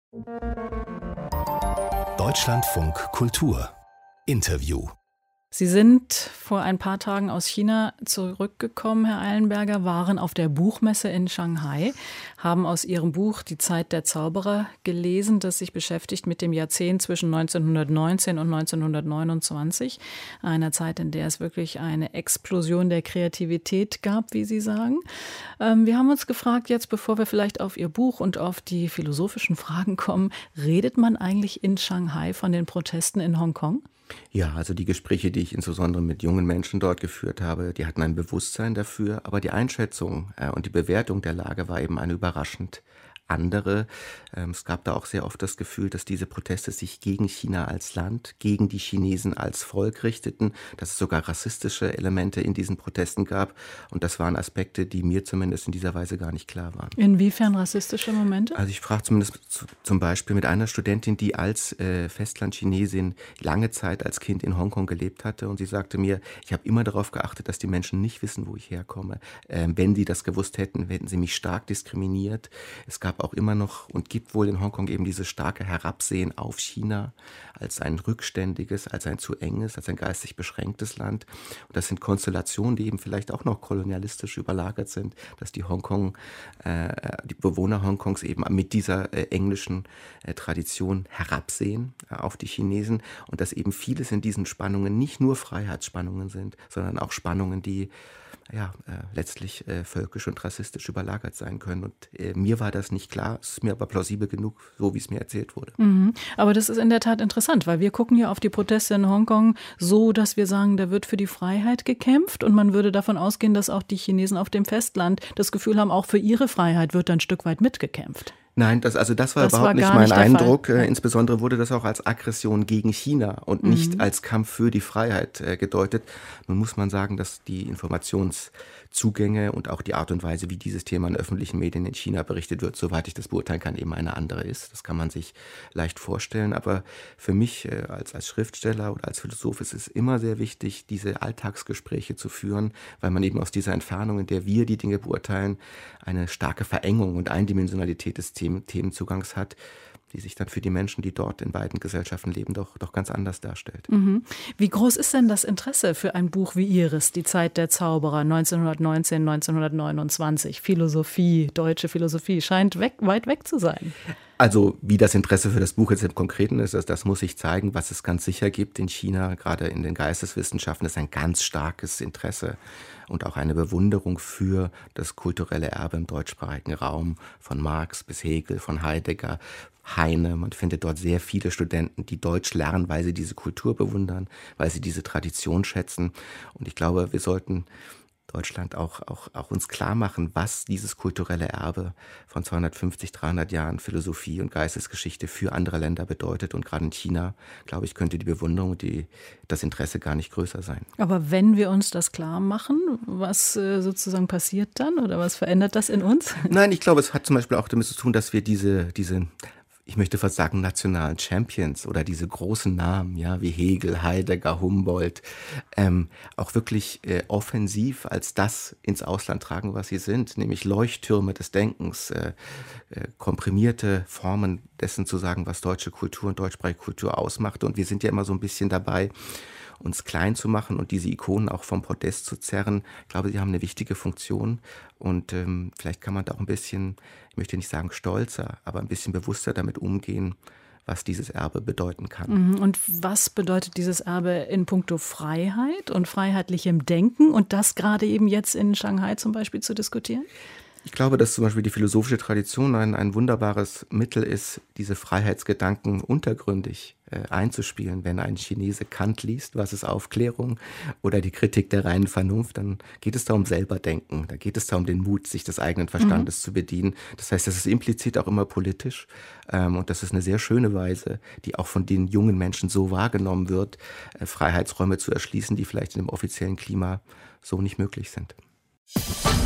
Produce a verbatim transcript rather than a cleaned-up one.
Deutschlandfunk Kultur Interview. Sie sind vor ein paar Tagen aus China zurückgekommen, Herr Eilenberger, waren auf der Buchmesse in Shanghai, haben aus Ihrem Buch Die Zeit der Zauberer gelesen, das sich beschäftigt mit dem Jahrzehnt zwischen neunzehnhundertneunzehn und neunzehnhundertneunundzwanzig, einer Zeit, in der es wirklich eine Explosion der Kreativität gab, wie Sie sagen. Ähm, wir haben uns gefragt jetzt, bevor wir vielleicht auf Ihr Buch und auf die philosophischen Fragen kommen, redet man eigentlich in Shanghai von den Protesten in Hongkong? Ja, also die Gespräche, die ich insbesondere mit jungen Menschen dort geführt habe, die hatten ein Bewusstsein dafür, aber die Einschätzung äh, und die Bewertung der Lage war eben eine überraschend andere. Ähm, es gab da auch sehr oft das Gefühl, dass diese Proteste sich gegen China als Land, gegen die Chinesen als Volk richteten, dass es sogar rassistische Elemente in diesen Protesten gab. Und das waren Aspekte, die mir zumindest in dieser Weise gar nicht klar waren. Inwiefern rassistische Momente? Also ich sprach zumindest zu, zum Beispiel mit einer Studentin, die als äh, Festlandchinesin lange Zeit als Kind in Hongkong gelebt hatte. Und sie sagte mir, ich habe immer darauf geachtet, dass die Menschen nicht wissen, wo ich herkomme. Ähm, wenn sie das gewusst hätten, hätten sie mich stark diskriminiert. Es gab auch immer noch und gibt wohl in Hongkong eben dieses starke Herabsehen auf China als ein rückständiges, als ein zu enges, als ein geistig beschränktes Land. Und das sind Konstellationen, die eben vielleicht auch noch kolonialistisch überlagert sind, dass die Hongkong, äh, die Bewohner Hongkongs eben mit dieser äh, englischen äh, Tradition herabsehen äh, auf die Chinesen und dass eben vieles in diesen Spannungen nicht nur Freiheitsspannungen sind, sondern auch Spannungen, die ja, äh, letztlich äh, völkisch und rassistisch überlagert sein können. Und äh, mir war das nicht klar, es ist mir aber plausibel genug, so wie es mir erzählt wurde. Mhm. Aber das ist in der Tat interessant, weil wir gucken ja auf die Proteste in Hongkong so, dass wir sagen, da wird für die Freiheit gekämpft und man würde davon ausgehen, dass auch die Chinesen auf dem Festland das Gefühl haben, auch für ihre Freiheit wird da ein Stück weit mitgekämpft. Nein, das, also das war das überhaupt war nicht gar mein nicht Eindruck. Fall. Äh, insbesondere wurde das auch als Aggression gegen China und Mhm. nicht als Kampf für die Freiheit äh, gedeutet. Nun muss man sagen, dass die Informationszugänge und auch die Art und Weise, wie dieses Thema in öffentlichen Medien in China berichtet wird, soweit ich das beurteilen kann, eben eine andere ist. Das kann man sich leicht vorstellen. Aber für mich äh, als, als Schriftsteller oder als Philosoph ist es immer sehr wichtig, diese Alltagsgespräche zu führen, weil man eben aus dieser Entfernung, in der wir die Dinge beurteilen, eine starke Verengung und Eindimensionalität des Themen, Themenzugangs hat, die sich dann für die Menschen, die dort in beiden Gesellschaften leben, doch, doch ganz anders darstellt. Mhm. Wie groß ist denn das Interesse für ein Buch wie Ihres, Die Zeit der Zauberer, neunzehnhundertneunzehn, neunzehnhundertneunundzwanzig? Philosophie, deutsche Philosophie, scheint weg, weit weg zu sein. Also wie das Interesse für das Buch jetzt im Konkreten ist, das, das muss ich zeigen. Was es ganz sicher gibt in China, gerade in den Geisteswissenschaften, ist ein ganz starkes Interesse und auch eine Bewunderung für das kulturelle Erbe im deutschsprachigen Raum, von Marx bis Hegel, von Heidegger, Heine. Man findet dort sehr viele Studenten, die Deutsch lernen, weil sie diese Kultur bewundern, weil sie diese Tradition schätzen. Und ich glaube, wir sollten Deutschland auch, auch, auch uns klar machen, was dieses kulturelle Erbe von zweihundertfünfzig, dreihundert Jahren Philosophie und Geistesgeschichte für andere Länder bedeutet. Und gerade in China, glaube ich, könnte die Bewunderung und die, das Interesse gar nicht größer sein. Aber wenn wir uns das klar machen, was äh, sozusagen passiert dann oder was verändert das in uns? Nein, ich glaube, es hat zum Beispiel auch damit zu tun, dass wir diese, diese ich möchte fast sagen, nationalen Champions oder diese großen Namen, ja, wie Hegel, Heidegger, Humboldt, ähm, auch wirklich äh, offensiv als das ins Ausland tragen, was sie sind, nämlich Leuchttürme des Denkens, äh, äh, komprimierte Formen dessen zu sagen, was deutsche Kultur und deutschsprachige Kultur ausmacht. Und wir sind ja immer so ein bisschen dabei, uns klein zu machen und diese Ikonen auch vom Podest zu zerren. Ich glaube, sie haben eine wichtige Funktion und ähm, vielleicht kann man da auch ein bisschen, ich möchte nicht sagen stolzer, aber ein bisschen bewusster damit umgehen, was dieses Erbe bedeuten kann. Und was bedeutet dieses Erbe in puncto Freiheit und freiheitlichem Denken und das gerade eben jetzt in Shanghai zum Beispiel zu diskutieren? Ich glaube, dass zum Beispiel die philosophische Tradition ein, ein wunderbares Mittel ist, diese Freiheitsgedanken untergründig äh, einzuspielen. Wenn ein Chinese Kant liest, was ist Aufklärung oder die Kritik der reinen Vernunft, dann geht es da um Selberdenken. Da geht es da um den Mut, sich des eigenen Verstandes mhm. zu bedienen. Das heißt, das ist implizit auch immer politisch ähm, und das ist eine sehr schöne Weise, die auch von den jungen Menschen so wahrgenommen wird, äh, Freiheitsräume zu erschließen, die vielleicht in dem offiziellen Klima so nicht möglich sind.